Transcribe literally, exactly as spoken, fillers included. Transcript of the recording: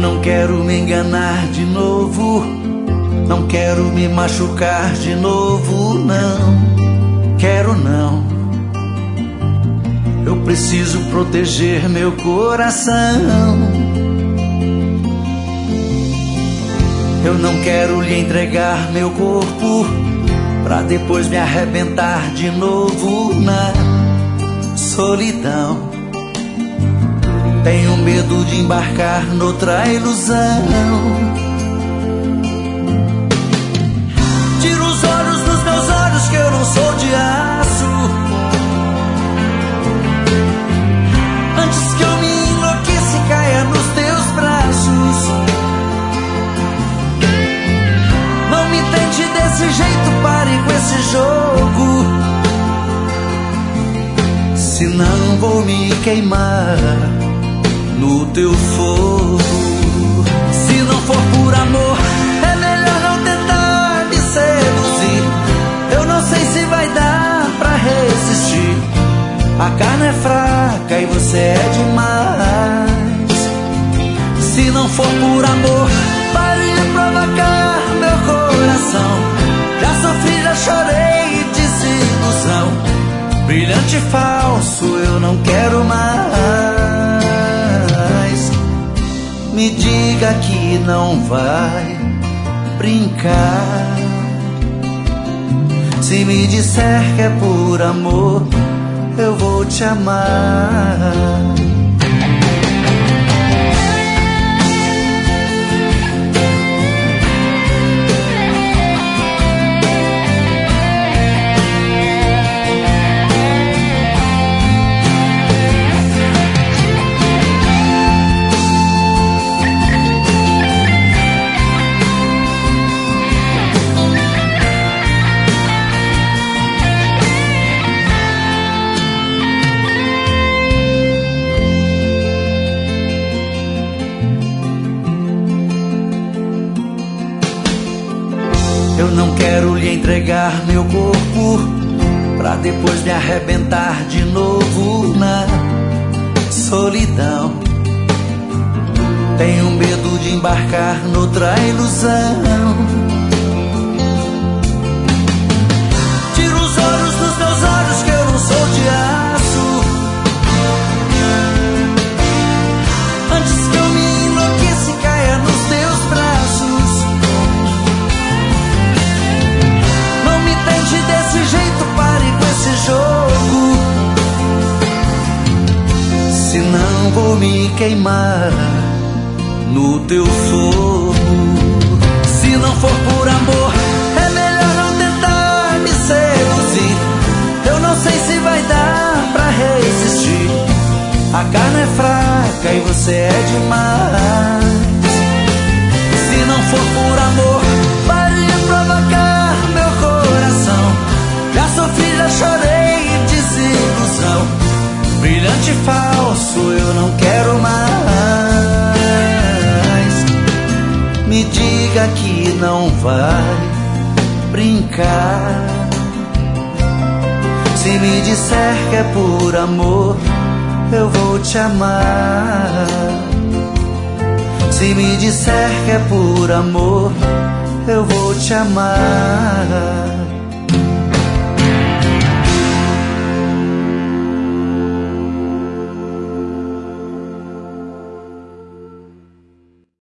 não quero me enganar de novo, não quero me machucar de novo, não, quero não. Eu preciso proteger meu coração. Eu não quero lhe entregar meu corpo pra depois me arrebentar de novo na solidão. Tenho medo de embarcar noutra ilusão. Tira os olhos dos meus olhos que eu não sou de aço, antes que eu me enlouqueça e caia nos teus braços. Não me tente desse jeito, pare com esse jogo, senão vou me queimar no teu fogo. Se não for por amor, é melhor não tentar me seduzir. Eu não sei se vai dar pra resistir. A carne é fraca e você é demais. Se não for por amor, pare de provocar meu coração. Já sofri, já chorei, desilusão. Brilhante e falso, eu não quero mais. Me diga que não vai brincar. Se me disser que é por amor, eu vou te amar. Eu não quero lhe entregar meu corpo pra depois me arrebentar de novo na solidão. Tenho medo de embarcar noutra ilusão. Tira os olhos dos meus olhos que eu não sou de aço, antes que eu me enlouqueça e caia nos teus braços. Desse jeito, pare com esse jogo, senão vou me queimar no teu fogo. Se não for por amor, é melhor não tentar me seduzir. Eu não sei se vai dar pra resistir. A carne é fraca e você é demais. Se não for por amor, pare de provocar meu coração. Já sofri, já chorei, desilusão. Brilhante e falso, eu não quero mais. Me diga que não vai brincar. Se me disser que é por amor, eu vou te amar. Se me disser que é por amor, eu vou te amar.